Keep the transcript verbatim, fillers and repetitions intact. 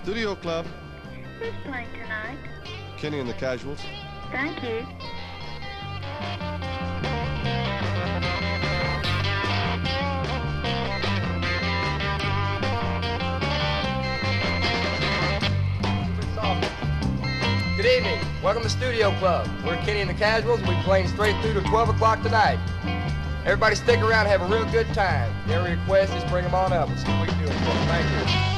Studio Club. Who's playing tonight? Kenny and the Casuals. Thank you. Good evening. Welcome to Studio Club. We're Kenny and the Casuals, and we're playing straight through to twelve o'clock tonight. Everybody stick around and have a real good time. Every request is bring them on up. Let's see what we can do for them. Thank you.